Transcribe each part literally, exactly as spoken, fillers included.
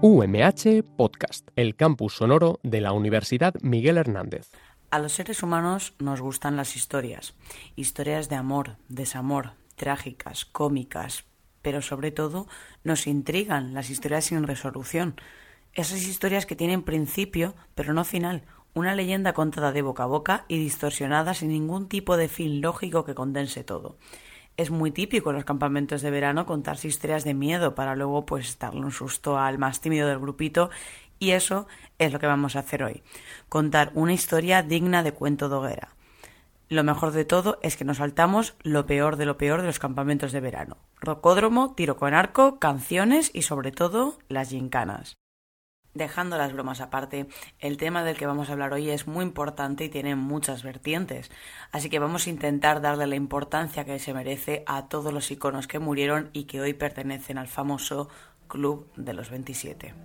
U M H Podcast, el campus sonoro de la Universidad Miguel Hernández. A los seres humanos nos gustan las historias, historias de amor, desamor, trágicas, cómicas, pero sobre todo nos intrigan las historias sin resolución, esas historias que tienen principio pero no final, una leyenda contada de boca a boca y distorsionada sin ningún tipo de fin lógico que condense todo. Es muy típico en los campamentos de verano contarse historias de miedo para luego pues darle un susto al más tímido del grupito, y eso es lo que vamos a hacer hoy, contar una historia digna de cuento de hoguera. Lo mejor de todo es que nos saltamos lo peor de lo peor de los campamentos de verano: rocódromo, tiro con arco, canciones y sobre todo las gincanas. Dejando las bromas aparte, el tema del que vamos a hablar hoy es muy importante y tiene muchas vertientes, así que vamos a intentar darle la importancia que se merece a todos los iconos que murieron y que hoy pertenecen al famoso Club de los veintisiete.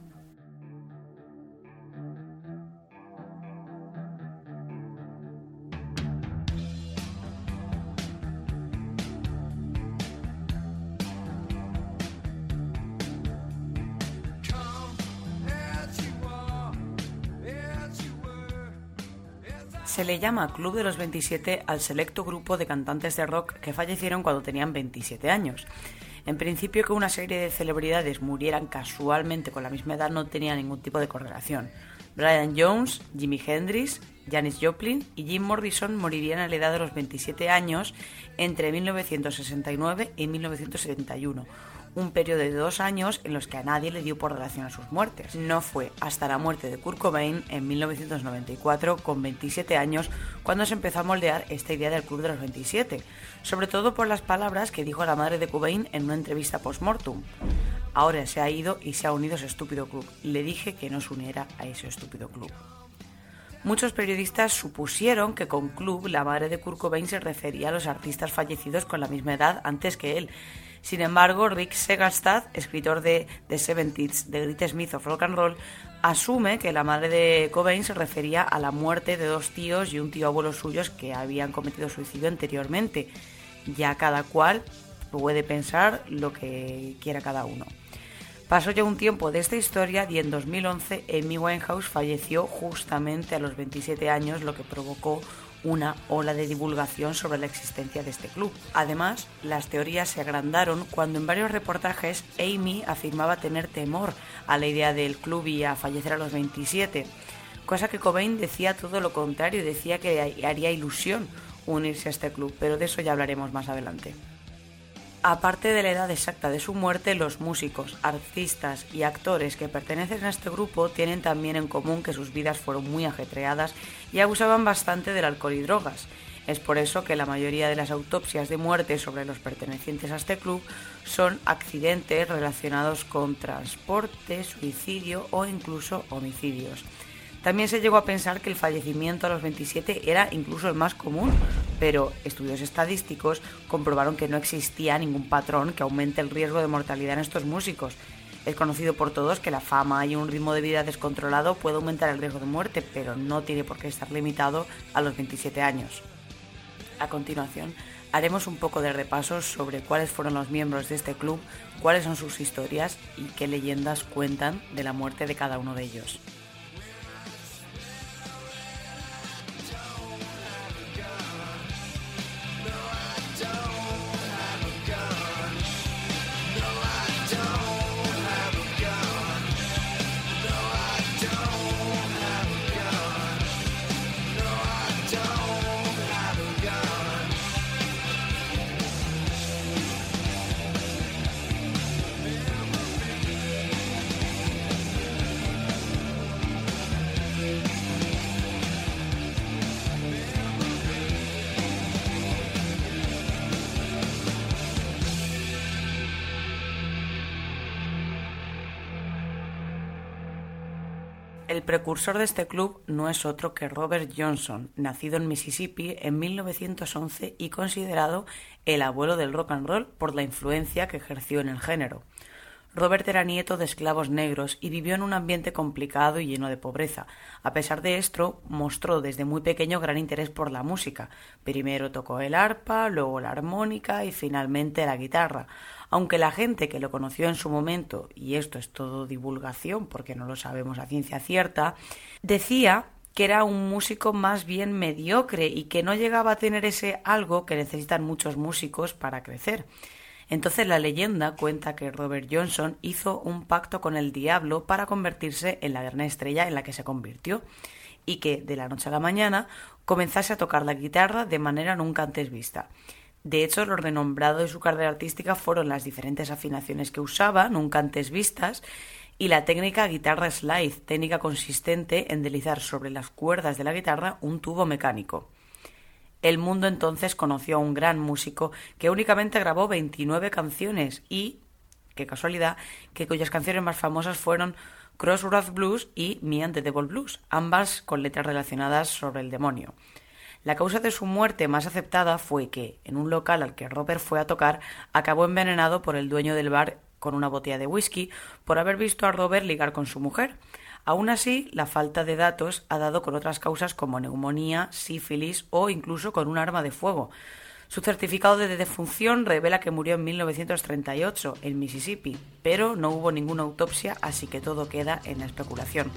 Se le llama Club de los veintisiete al selecto grupo de cantantes de rock que fallecieron cuando tenían veintisiete años. En principio, que una serie de celebridades murieran casualmente con la misma edad no tenía ningún tipo de correlación. Brian Jones, Jimi Hendrix, Janis Joplin y Jim Morrison morirían a la edad de los veintisiete años entre mil novecientos sesenta y nueve y mil novecientos setenta y uno. Un periodo de dos años en los que a nadie le dio por relación a sus muertes. No fue hasta la muerte de Kurt Cobain en mil novecientos noventa y cuatro, con veintisiete años, cuando se empezó a moldear esta idea del Club de los veintisiete, sobre todo por las palabras que dijo la madre de Cobain en una entrevista post-mortem. Ahora se ha ido y se ha unido a ese estúpido club. Le dije que no se uniera a ese estúpido club. Muchos periodistas supusieron que con club la madre de Kurt Cobain se refería a los artistas fallecidos con la misma edad antes que él. Sin embargo, Rick Segerstad, escritor de The seventies, The Great Smith of Rock and Roll, asume que la madre de Cobain se refería a la muerte de dos tíos y un tío abuelo suyos que habían cometido suicidio anteriormente. Ya cada cual puede pensar lo que quiera cada uno. Pasó ya un tiempo de esta historia y en dos mil once Amy Winehouse falleció justamente a los veintisiete años, lo que provocó una ola de divulgación sobre la existencia de este club. Además, las teorías se agrandaron cuando en varios reportajes Amy afirmaba tener temor a la idea del club y a fallecer a los veintisiete, cosa que Cobain decía todo lo contrario, decía que haría ilusión unirse a este club, pero de eso ya hablaremos más adelante. Aparte de la edad exacta de su muerte, los músicos, artistas y actores que pertenecen a este grupo tienen también en común que sus vidas fueron muy ajetreadas y abusaban bastante del alcohol y drogas. Es por eso que la mayoría de las autopsias de muerte sobre los pertenecientes a este club son accidentes relacionados con transporte, suicidio o incluso homicidios. También se llegó a pensar que el fallecimiento a los veintisiete era incluso el más común, pero estudios estadísticos comprobaron que no existía ningún patrón que aumente el riesgo de mortalidad en estos músicos. Es conocido por todos que la fama y un ritmo de vida descontrolado puede aumentar el riesgo de muerte, pero no tiene por qué estar limitado a los veintisiete años. A continuación, haremos un poco de repaso sobre cuáles fueron los miembros de este club, cuáles son sus historias y qué leyendas cuentan de la muerte de cada uno de ellos. El precursor de este club no es otro que Robert Johnson, nacido en Mississippi en mil novecientos once y considerado el abuelo del rock and roll por la influencia que ejerció en el género. Robert era nieto de esclavos negros y vivió en un ambiente complicado y lleno de pobreza. A pesar de esto, mostró desde muy pequeño gran interés por la música. Primero tocó el arpa, luego la armónica y finalmente la guitarra. Aunque la gente que lo conoció en su momento, y esto es todo divulgación porque no lo sabemos a ciencia cierta, decía que era un músico más bien mediocre y que no llegaba a tener ese algo que necesitan muchos músicos para crecer. Entonces la leyenda cuenta que Robert Johnson hizo un pacto con el diablo para convertirse en la gran estrella en la que se convirtió y que de la noche a la mañana comenzase a tocar la guitarra de manera nunca antes vista. De hecho, lo renombrado de su carrera artística fueron las diferentes afinaciones que usaba, nunca antes vistas, y la técnica guitarra slide, técnica consistente en deslizar sobre las cuerdas de la guitarra un tubo mecánico. El mundo entonces conoció a un gran músico que únicamente grabó veintinueve canciones y, qué casualidad, que cuyas canciones más famosas fueron Crossroads Blues y Me and the Devil Blues, ambas con letras relacionadas sobre el demonio. La causa de su muerte más aceptada fue que, en un local al que Robert fue a tocar, acabó envenenado por el dueño del bar con una botella de whisky por haber visto a Robert ligar con su mujer. Aún así, la falta de datos ha dado con otras causas como neumonía, sífilis o incluso con un arma de fuego. Su certificado de defunción revela que murió en mil novecientos treinta y ocho en Mississippi, pero no hubo ninguna autopsia, así que todo queda en la especulación.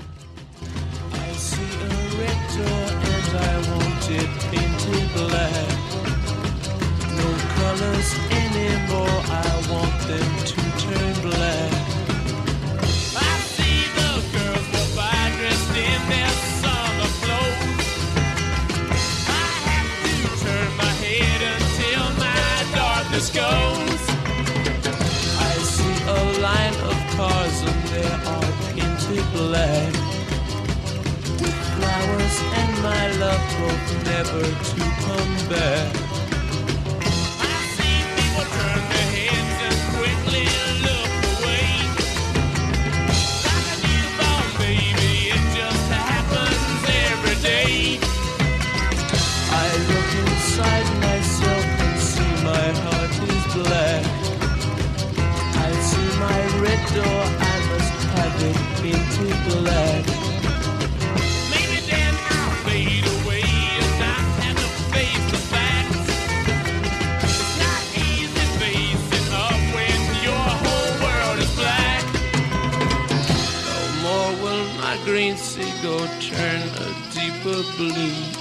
Goes. I see a line of cars and they are painted black with flowers and my love hope never to come back. I see people turn their heads and quickly look away. Like a newborn baby, it just happens every day. I look inside myself and see my heart black. I see my red door, I must have it painted black. Maybe then I'll fade away and not have to face the facts. It's not easy facing up when your whole world is black. No more will my green seagull turn a deeper blue.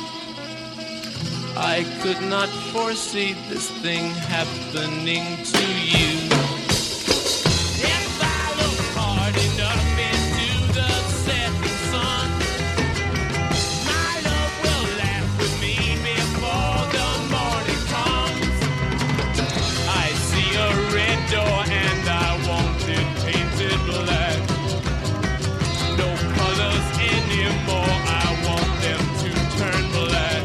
I could not foresee this thing happening to you. If I look hard enough into the setting sun, my love will laugh with me before the morning comes. I see a red door and I want it painted black. No colors anymore, I want them to turn black.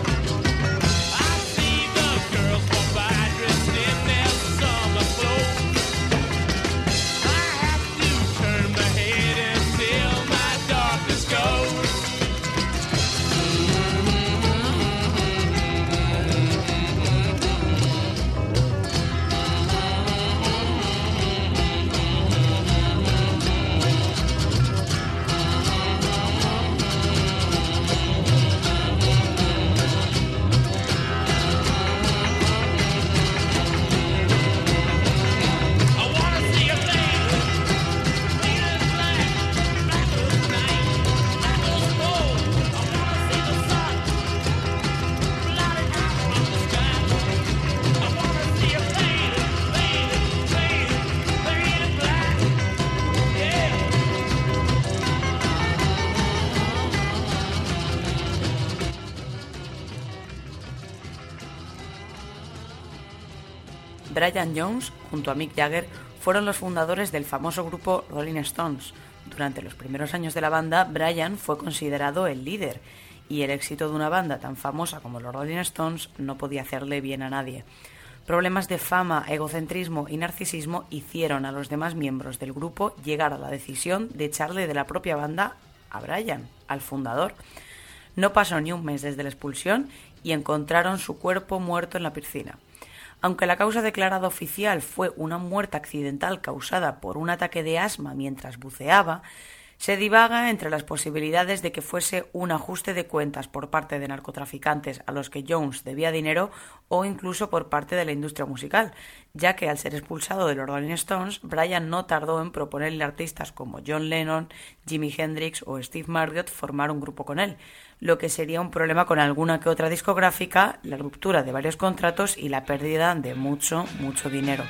Brian Jones, junto a Mick Jagger, fueron los fundadores del famoso grupo Rolling Stones. Durante los primeros años de la banda, Brian fue considerado el líder, y el éxito de una banda tan famosa como los Rolling Stones no podía hacerle bien a nadie. Problemas de fama, egocentrismo y narcisismo hicieron a los demás miembros del grupo llegar a la decisión de echarle de la propia banda a Brian, al fundador. No pasó ni un mes desde la expulsión y encontraron su cuerpo muerto en la piscina. Aunque la causa declarada oficial fue una muerte accidental causada por un ataque de asma mientras buceaba, se divaga entre las posibilidades de que fuese un ajuste de cuentas por parte de narcotraficantes a los que Jones debía dinero o incluso por parte de la industria musical, ya que al ser expulsado de los Rolling Stones, Brian no tardó en proponerle a artistas como John Lennon, Jimi Hendrix o Steve Marriott formar un grupo con él, lo que sería un problema con alguna que otra discográfica, la ruptura de varios contratos y la pérdida de mucho, mucho dinero.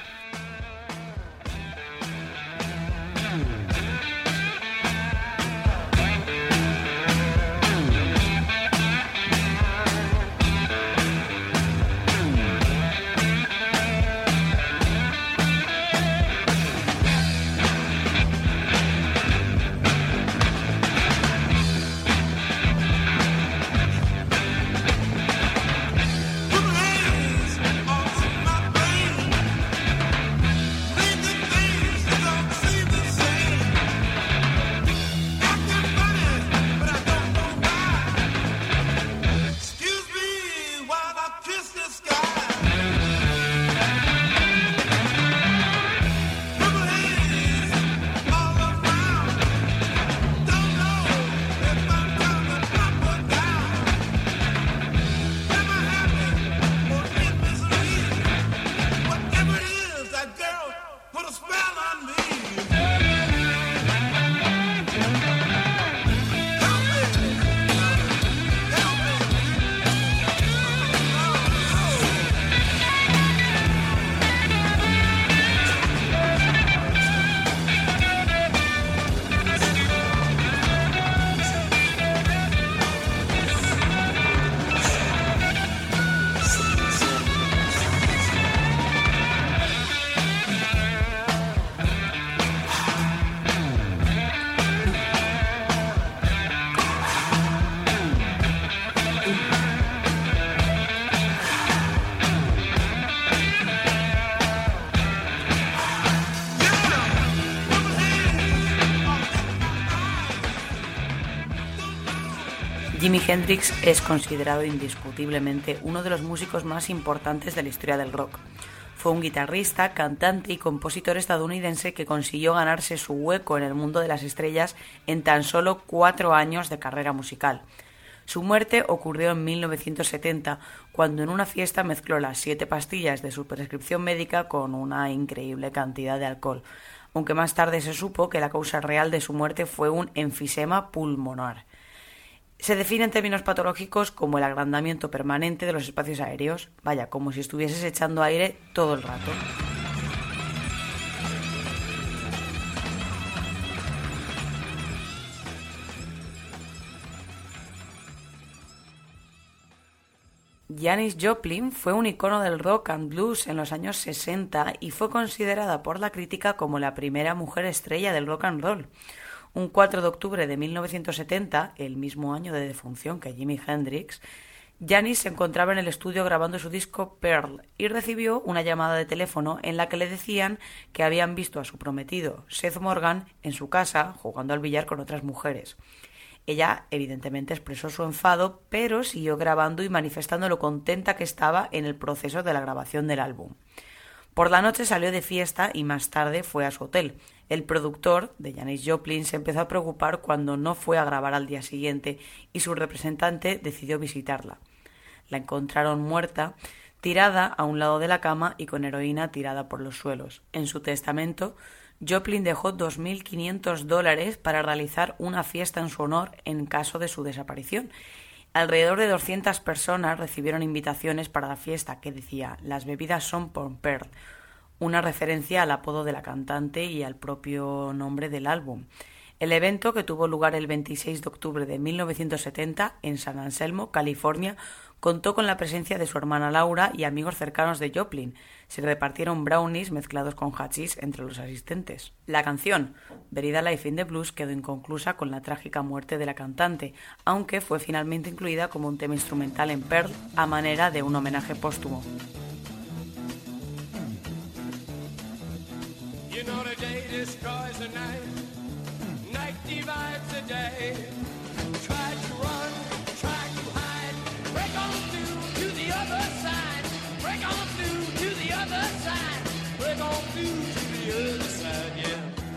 Jimi Hendrix es considerado indiscutiblemente uno de los músicos más importantes de la historia del rock. Fue un guitarrista, cantante y compositor estadounidense que consiguió ganarse su hueco en el mundo de las estrellas en tan solo cuatro años de carrera musical. Su muerte ocurrió en mil novecientos setenta, cuando en una fiesta mezcló las siete pastillas de su prescripción médica con una increíble cantidad de alcohol, aunque más tarde se supo que la causa real de su muerte fue un enfisema pulmonar. Se define en términos patológicos como el agrandamiento permanente de los espacios aéreos, vaya, como si estuvieses echando aire todo el rato. Janis Joplin fue un icono del rock and blues en los años sesenta y fue considerada por la crítica como la primera mujer estrella del rock and roll. Un cuatro de octubre de mil novecientos setenta, el mismo año de defunción que Jimi Hendrix, Janis se encontraba en el estudio grabando su disco Pearl y recibió una llamada de teléfono en la que le decían que habían visto a su prometido, Seth Morgan, en su casa jugando al billar con otras mujeres. Ella evidentemente expresó su enfado, pero siguió grabando y manifestando lo contenta que estaba en el proceso de la grabación del álbum. Por la noche salió de fiesta y más tarde fue a su hotel. El productor de Janis Joplin se empezó a preocupar cuando no fue a grabar al día siguiente y su representante decidió visitarla. La encontraron muerta, tirada a un lado de la cama y con heroína tirada por los suelos. En su testamento, Joplin dejó dos mil quinientos dólares para realizar una fiesta en su honor en caso de su desaparición. Alrededor de doscientas personas recibieron invitaciones para la fiesta que decía «Las bebidas son por Pearl», una referencia al apodo de la cantante y al propio nombre del álbum. El evento, que tuvo lugar el veintiséis de octubre de mil novecientos setenta en San Anselmo, California, contó con la presencia de su hermana Laura y amigos cercanos de Joplin. Se repartieron brownies mezclados con hachís entre los asistentes. La canción, Buried Alive in the Blues, quedó inconclusa con la trágica muerte de la cantante, aunque fue finalmente incluida como un tema instrumental en Pearl a manera de un homenaje póstumo. You know the day destroys the night, night divides the day. Try to run, try to hide, break on through to the other side, break on through to the the other side, yeah.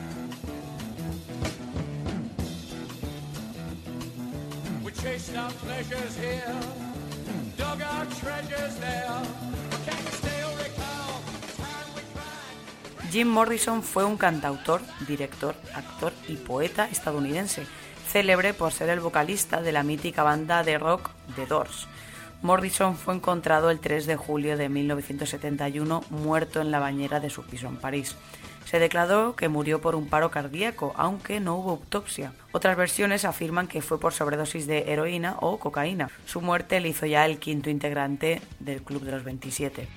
We chased our pleasures here, dug our treasures there. Can you still recall the time we cried? Jim Morrison fue un cantautor, director, actor y poeta estadounidense, célebre por ser el vocalista de la mítica banda de rock The Doors. Morrison fue encontrado el tres de julio de mil novecientos setenta y uno muerto en la bañera de su piso en París. Se declaró que murió por un paro cardíaco, aunque no hubo autopsia. Otras versiones afirman que fue por sobredosis de heroína o cocaína. Su muerte le hizo ya el quinto integrante del Club de los veintisiete.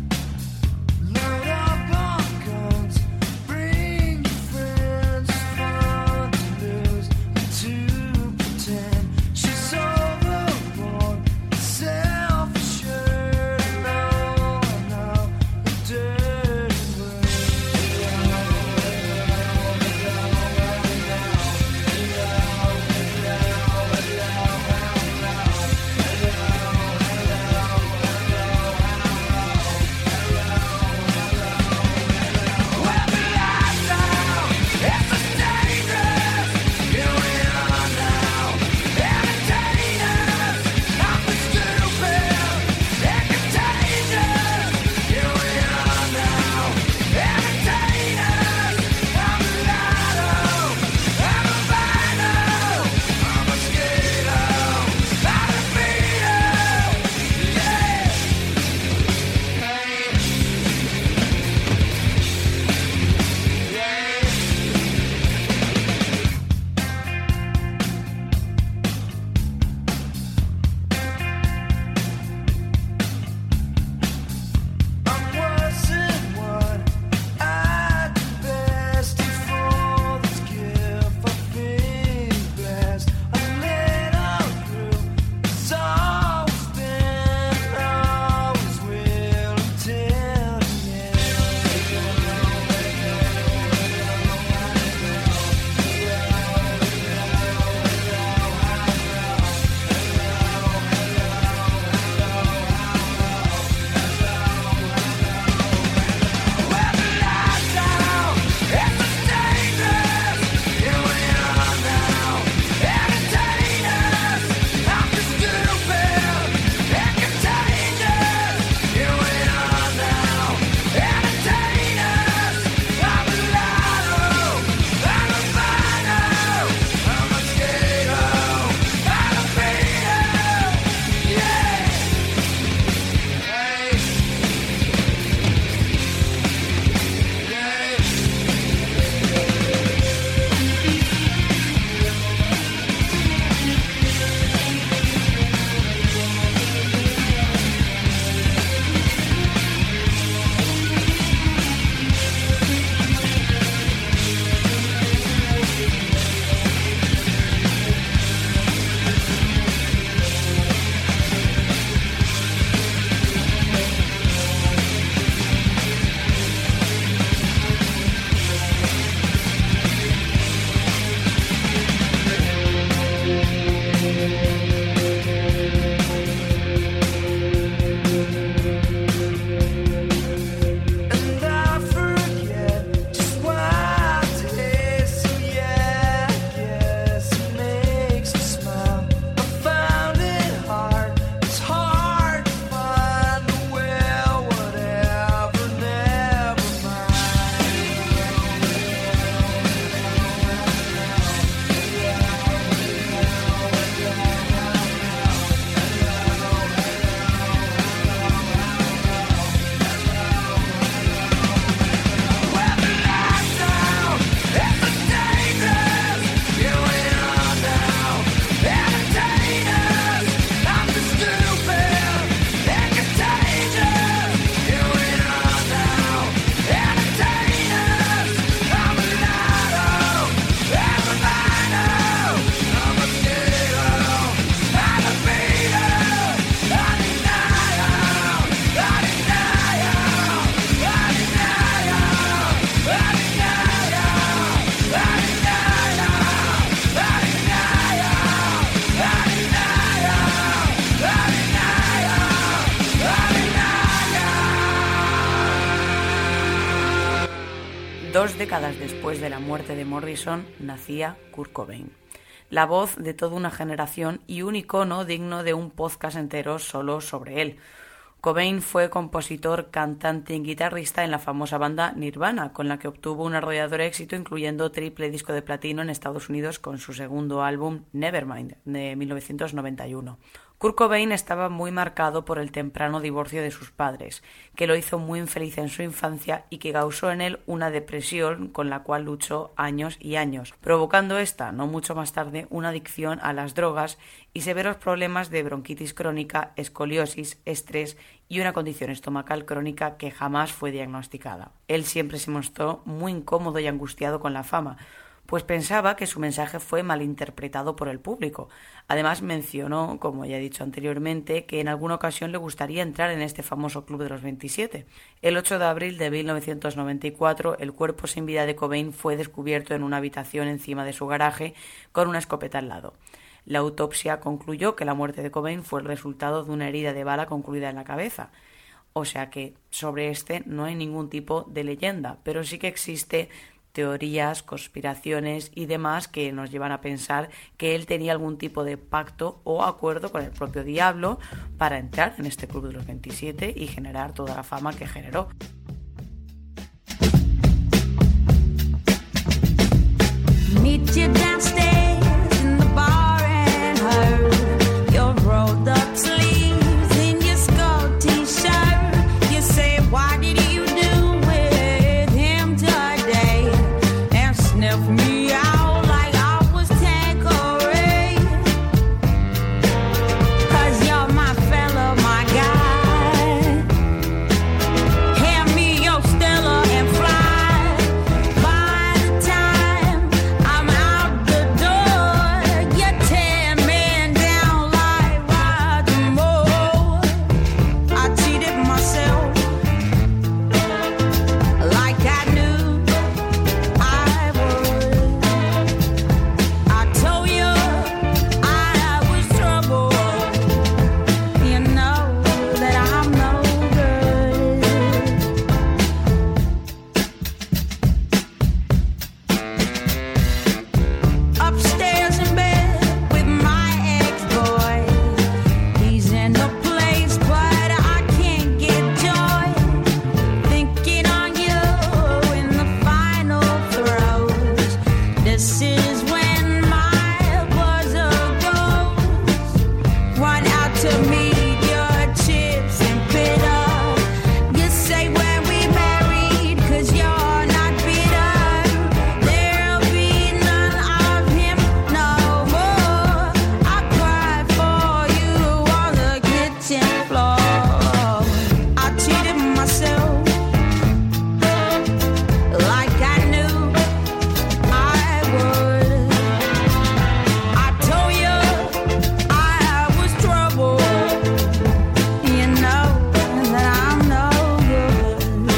Load up on guns, bring your friends. Dos décadas después de la muerte de Morrison, nacía Kurt Cobain, la voz de toda una generación y un icono digno de un podcast entero solo sobre él. Cobain fue compositor, cantante y guitarrista en la famosa banda Nirvana, con la que obtuvo un arrollador éxito, incluyendo triple disco de platino en Estados Unidos con su segundo álbum Nevermind, de mil novecientos noventa y uno. Kurt Cobain estaba muy marcado por el temprano divorcio de sus padres, que lo hizo muy infeliz en su infancia y que causó en él una depresión con la cual luchó años y años, provocando esta, no mucho más tarde, una adicción a las drogas y severos problemas de bronquitis crónica, escoliosis, estrés y una condición estomacal crónica que jamás fue diagnosticada. Él siempre se mostró muy incómodo y angustiado con la fama, pues pensaba que su mensaje fue malinterpretado por el público. Además mencionó, como ya he dicho anteriormente, que en alguna ocasión le gustaría entrar en este famoso club de los veintisiete. El ocho de abril de mil novecientos noventa y cuatro, el cuerpo sin vida de Cobain fue descubierto en una habitación encima de su garaje con una escopeta al lado. La autopsia concluyó que la muerte de Cobain fue el resultado de una herida de bala concluida en la cabeza. O sea que sobre este no hay ningún tipo de leyenda, pero sí que existe teorías, conspiraciones y demás que nos llevan a pensar que él tenía algún tipo de pacto o acuerdo con el propio diablo para entrar en este club de los veintisiete y generar toda la fama que generó. Meet you downstairs in the bar and her your rolled up sleeves in your skull t-shirt. You say, why did you do with him today? And sniff me out like I was Tanqueray. Cause you're my fella, my guy. Hand me your Stella and fly. By the time I'm out the door, you're ten men down like Roger Moore. I cheated myself like I knew I would. I told you I was trouble. You know that I'm no good. Upstairs in bed with my ex-boy. He's in a place, but I can't get joy. Thinking on you in the final throes. This is when my buzzer goes. Run out to meet your chips and bitter. You say when we married, cause you're not bitter. There'll be none of him no more. I cried for you on the kitchen floor. I cheated myself like I knew I would. I told you I was trouble. You know that I'm no good.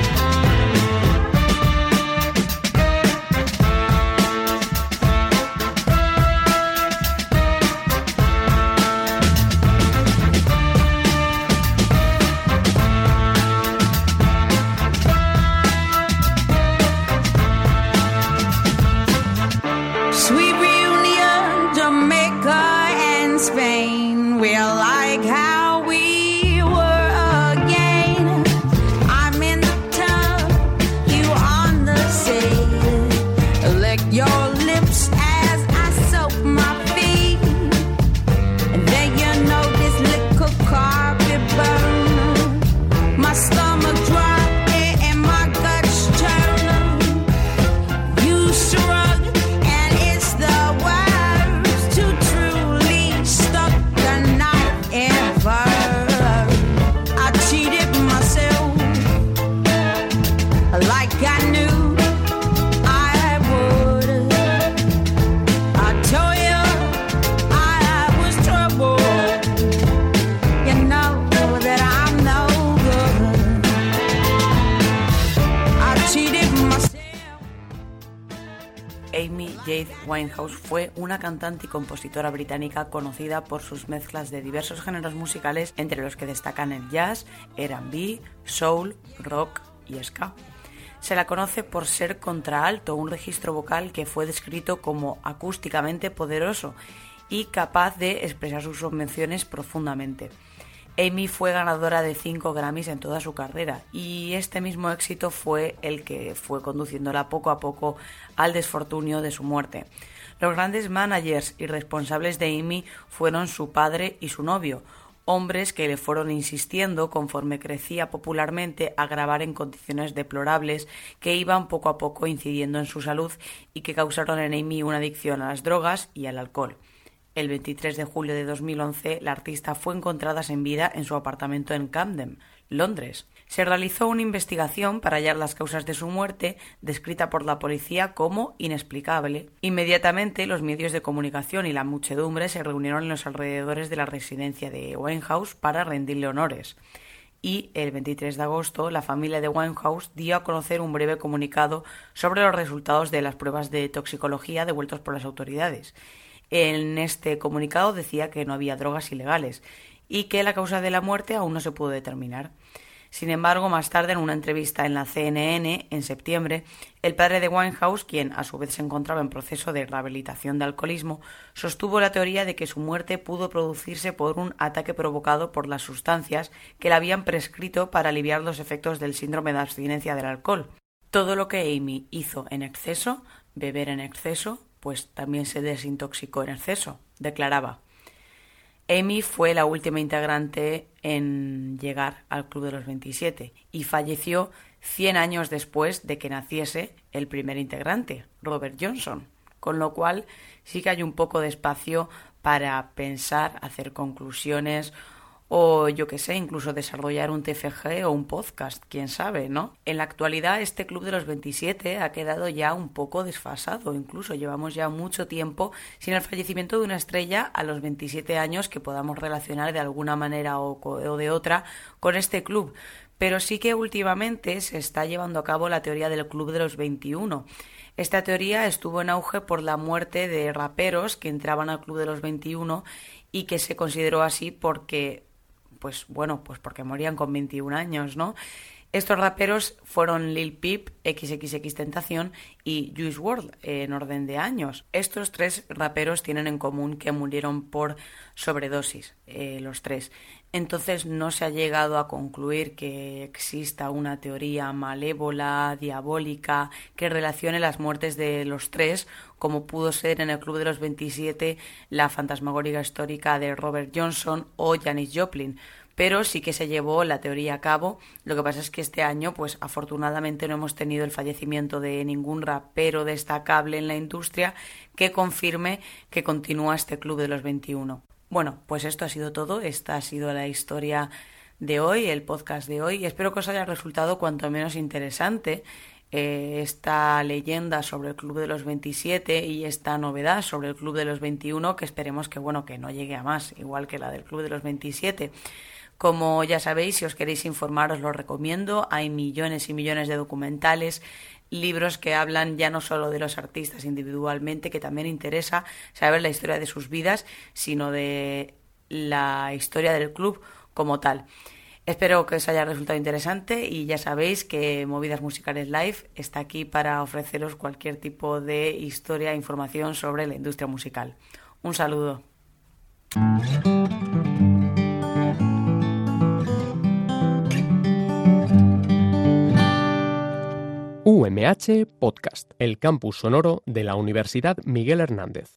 Sweet reunion, Jamaica and Spain. We're like how we were again. I'm in the tub, you on the sea. Lick your lips as I soak my feet. And then you know this liquor carpet burn. My stomach drop and my guts turn. You shrug and it's the worst to truly stuck the knife ever. I cheated myself like I knew I would. I told you I was trouble. You know that I'm no good. I cheated myself. Amy Jade Winehouse fue una cantante y compositora británica conocida por sus mezclas de diversos géneros musicales, entre los que destacan el jazz, R and B, soul, rock y ska. Se la conoce por ser contralto, un registro vocal que fue descrito como acústicamente poderoso y capaz de expresar sus emociones profundamente. Amy fue ganadora de cinco Grammys en toda su carrera y este mismo éxito fue el que fue conduciéndola poco a poco al desfortunio de su muerte. Los grandes managers y responsables de Amy fueron su padre y su novio, hombres que le fueron insistiendo conforme crecía popularmente a grabar en condiciones deplorables que iban poco a poco incidiendo en su salud y que causaron en Amy una adicción a las drogas y al alcohol. El veintitrés de julio de dos mil once, la artista fue encontrada sin vida en su apartamento en Camden, Londres. Se realizó una investigación para hallar las causas de su muerte, descrita por la policía como inexplicable. Inmediatamente, los medios de comunicación y la muchedumbre se reunieron en los alrededores de la residencia de Winehouse para rendirle honores. Y el veintitrés de agosto, la familia de Winehouse dio a conocer un breve comunicado sobre los resultados de las pruebas de toxicología devueltos por las autoridades. En este comunicado decía que no había drogas ilegales y que la causa de la muerte aún no se pudo determinar. Sin embargo, más tarde, en una entrevista en la C N N, en septiembre, el padre de Winehouse, quien a su vez se encontraba en proceso de rehabilitación de alcoholismo, sostuvo la teoría de que su muerte pudo producirse por un ataque provocado por las sustancias que le habían prescrito para aliviar los efectos del síndrome de abstinencia del alcohol. Todo lo que Amy hizo en exceso, beber en exceso, pues también se desintoxicó en exceso, declaraba. Amy fue la última integrante en llegar al Club de los veintisiete y falleció cien años después de que naciese el primer integrante, Robert Johnson, con lo cual sí que hay un poco de espacio para pensar, hacer conclusiones o yo qué sé, incluso desarrollar un T F G o un podcast, quién sabe, ¿no? En la actualidad este Club de los veintisiete ha quedado ya un poco desfasado, incluso llevamos ya mucho tiempo sin el fallecimiento de una estrella a los veintisiete años que podamos relacionar de alguna manera o, o de otra con este club. Pero sí que últimamente se está llevando a cabo la teoría del Club de los veintiuno. Esta teoría estuvo en auge por la muerte de raperos que entraban al Club de los veintiuno y que se consideró así porque pues bueno, pues porque morían con veintiún años, ¿no? Estos raperos fueron Lil Peep, equis equis equis Tentación y Juice world en orden de años. Estos tres raperos tienen en común que murieron por sobredosis, eh, los tres. Entonces no se ha llegado a concluir que exista una teoría malévola, diabólica, que relacione las muertes de los tres, como pudo ser en el Club de los veintisiete la fantasmagórica histórica de Robert Johnson o Janis Joplin. Pero sí que se llevó la teoría a cabo. Lo que pasa es que este año, pues afortunadamente no hemos tenido el fallecimiento de ningún rapero destacable en la industria que confirme que continúa este Club de los veintiuno. Bueno, pues esto ha sido todo. Esta ha sido la historia de hoy, el podcast de hoy. Espero que os haya resultado cuanto menos interesante eh, esta leyenda sobre el Club de los veintisiete y esta novedad sobre el Club de los veintiuno, que esperemos que, bueno, que no llegue a más, igual que la del Club de los veintisiete. Como ya sabéis, si os queréis informar, os lo recomiendo. Hay millones y millones de documentales, libros que hablan ya no solo de los artistas individualmente, que también interesa saber la historia de sus vidas, sino de la historia del club como tal. Espero que os haya resultado interesante y ya sabéis que Movidas Musicales Live está aquí para ofreceros cualquier tipo de historia e información sobre la industria musical. Un saludo. U M H Podcast, el campus sonoro de la Universidad Miguel Hernández.